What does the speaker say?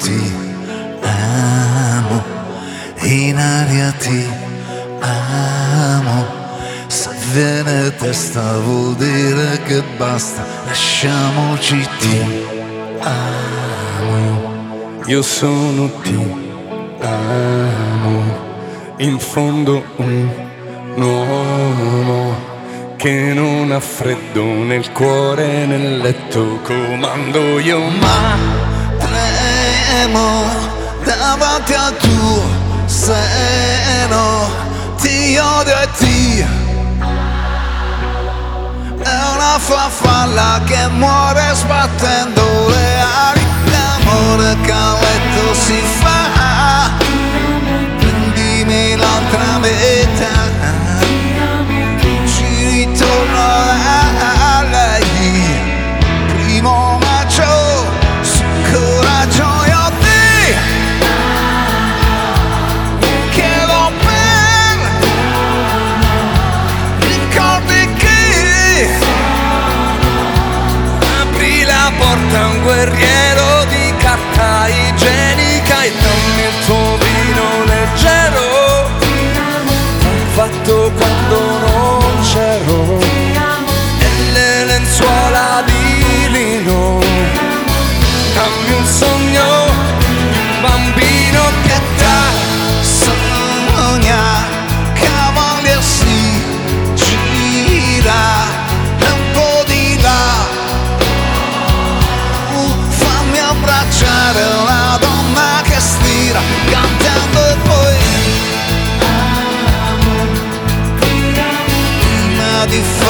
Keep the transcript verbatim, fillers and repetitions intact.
ti amo, in aria ti amo. Se viene testa vuol dire che basta, lasciamoci, ti amo. Io sono ti amo, in fondo un uomo che non ha freddo nel cuore, nel letto comando io, ma tremo davanti al tuo seno, ti odio e ti è una farfalla che muore sbattendo le ali. L'amore che a letto si fa, prendimi l'altra metà, ci ritorno a lei. Primo maggio, su coraggio io ti chiedo bene, ricordi che apri la porta a un guerriero di carta igienica e dammi il tuo vino leggero, fatto quando non c'ero, e le lenzuola di lino. Dammi un sogno, bambino, che da sogna, cavalier si gira un po' di là. Uh, fammi abbracciare la donna che stira, cantando e poi prima di